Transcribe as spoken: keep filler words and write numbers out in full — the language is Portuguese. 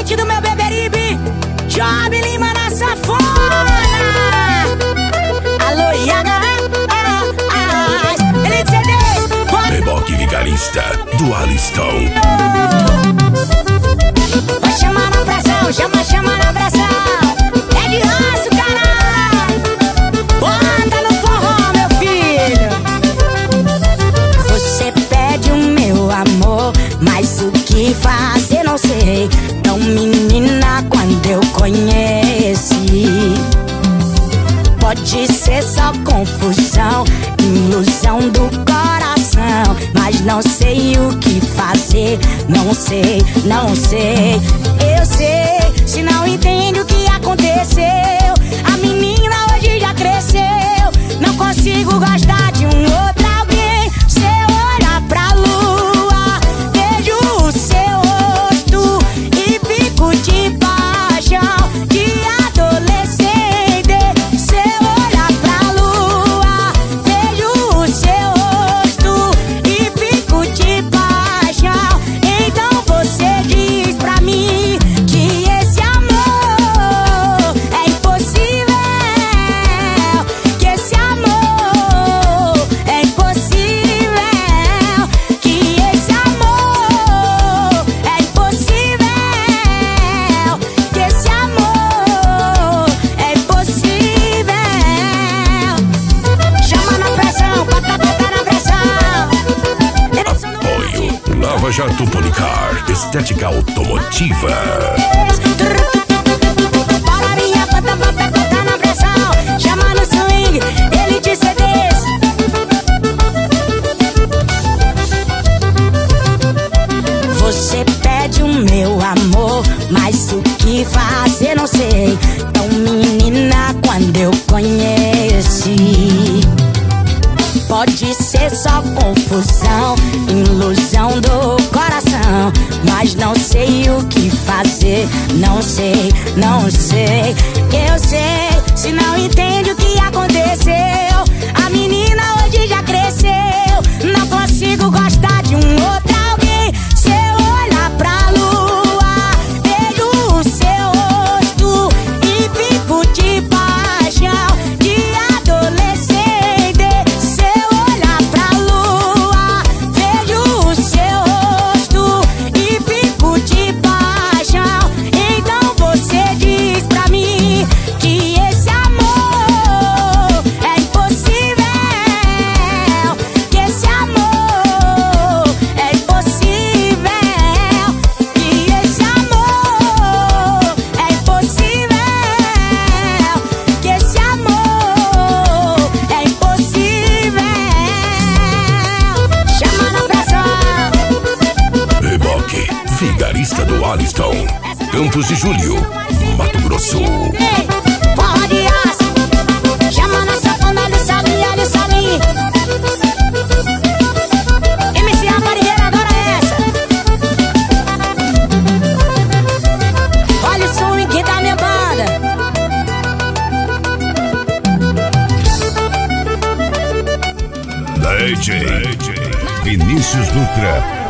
curtindo meu beberibe. Job Lima na safona. Alô, Iaga, ah, ah, ele C D. Beboque Vigarista do Aliston. Vai chamar na pressão, chama, chama na pressão. É de aço, caralho. Bota no forró, meu filho. Você pede o meu amor, mas o que fazer não sei. Tão menina quando eu conheci. Pode ser só confusão, ilusão do coração, mas não sei o que fazer. Não sei, não sei. Eu sei, se não entende o que aconteceu. A menina hoje já cresceu. Não consigo gostar de um outro alguém. Se eu olhar pra lua, vejo o seu rosto e fico de paixão de adolescente. Se eu olhar pra lua, vejo o seu rosto e fico de paixão. Então você diz pra mim que esse amor é impossível. Que esse amor é impossível. Que esse amor é impossível. Que esse amor é impossível. Chama na pressão, bota, bota na pressão. Apoio Lava Jato Policar, estética automotiva. Balarinha, bota, bota, bota na pressão. Chama no swing, ele de C Ds. Você pede o meu amor, mas o que fazer não sei. Tão menina quando eu conheci. Pode ser só confusão, ilusão do coração, mas não sei o que fazer. Não sei, não sei. Eu sei, se não entende o que aconteceu. A menina hoje já cresceu. Não consigo gostar de um outro alguém. Se eu olhar pra lua, vejo o seu rosto e fico de paixão de adolescente. Se eu olhar pra lua, vejo o seu rosto e fico de paixão. Então você diz pra mim que esse amor é impossível. Que esse amor é impossível. Que esse amor é impossível. Que esse amor é impossível. Chama na pressão. Beboque Vigarista do Aliston, Campos de Julho, Mato Grosso. Ei, forró de aço. Chama na sanfona, ele sabe, ele sabe. M C Aparelheira, agora é essa. Olha o swing da minha banda. D J Vinícius Dutra